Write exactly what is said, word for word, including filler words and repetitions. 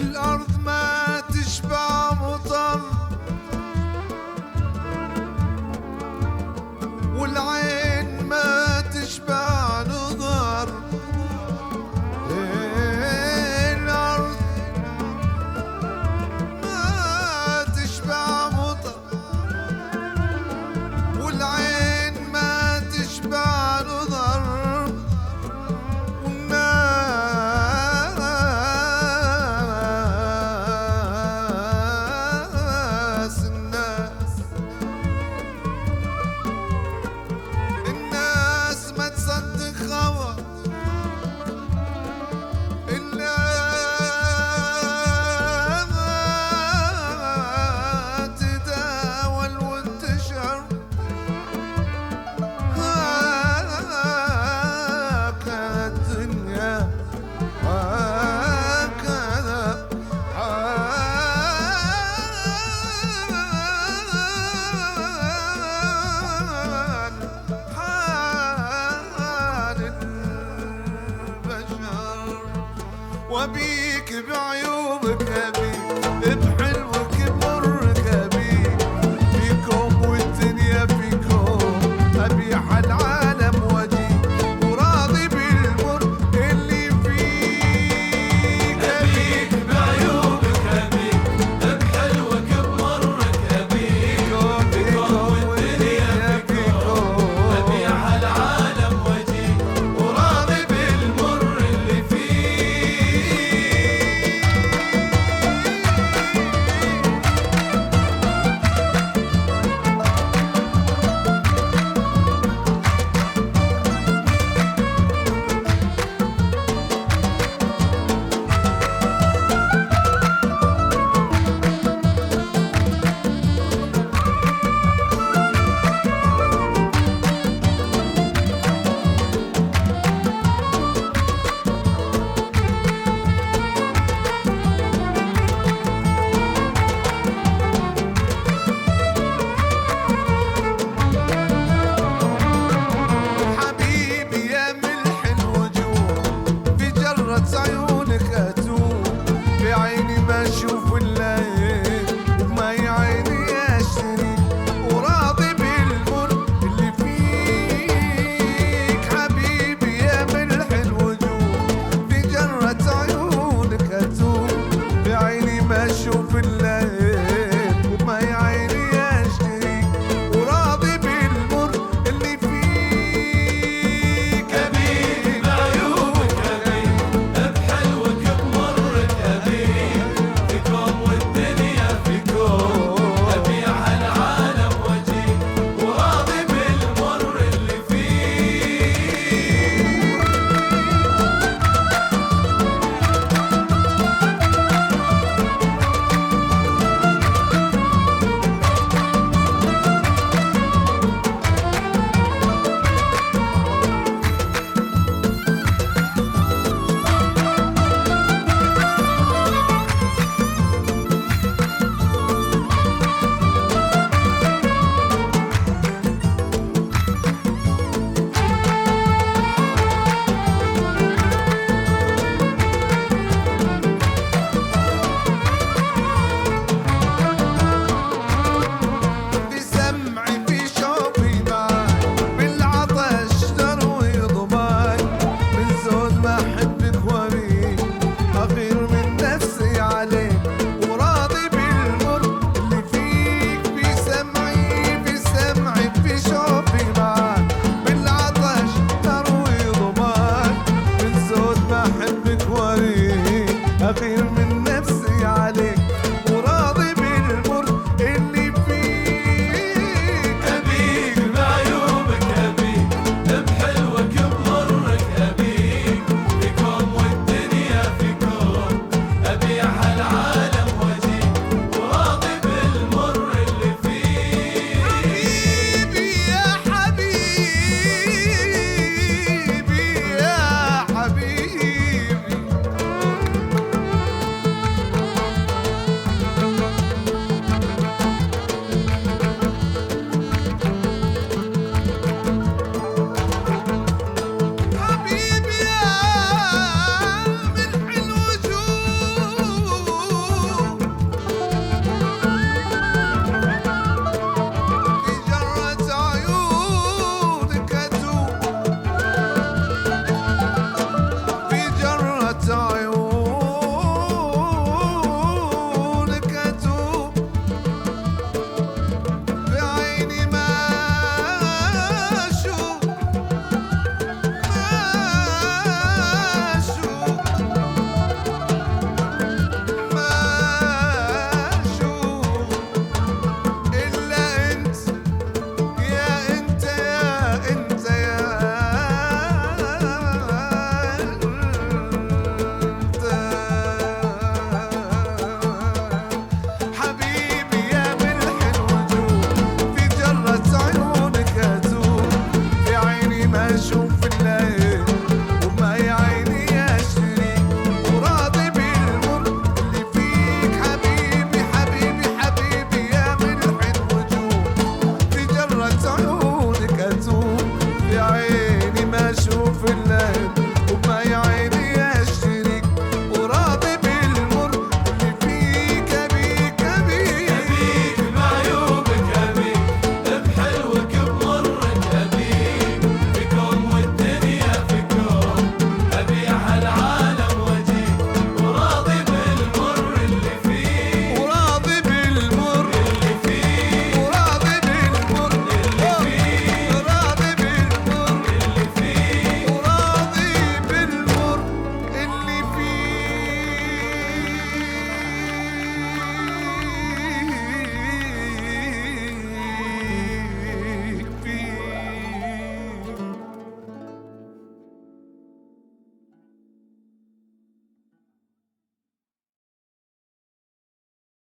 الأرض ما تشبع مطر، والعين ما تشبع نظر. الأرض ما تشبع مطر، والعين ما تشبع نظر. والناس الناس الناس ما تصدق خبر إلا تداول وانتشر. هكذا الدنيا، هكذا حال حال البشر. وبيك بعيوبك أبيك، بحلوك بمرك أبيك، فيكم والدنيا فيكم، أبيح العالم وجيك، وراضي بالمر اللي فيك. أبيك بعيوبك أبيك، بحلوك بمرك أبيك، فيكم والدنيا فيكم، أبيح العالم وجيك، وراضي بالمر اللي حبيبي يا ملح الوجوه، في جرة عيونك أتوه، بعيني ما أشوف إلا هيك، وبمي عيني أشتري، وراضي بالمر اللي فيك. حبيبي يا ملح الوجوه، في جرة عيونك أتوه، بعيني ما أشوف إلا هيك، وبمي عيني أشتري، وراضي بالمر اللي فيك. أبيك بعيوبك أبيك، بحلوك بمرك أبيك، فيكم والدنيا فيكم، أبيح العالم وجيك، وراضي بالمر اللي فيك. في سمعي في شوفي معاك، بالعطش تروي ضماي، من زود ما أحبك وأبيك، أغير من نفسي عليك، وراضي بالمر اللي فيك. في سمعي في سمعي في شوفي معاك، بالعطش تروي ضماي، من زود ما أحبك وأبيك، أغير من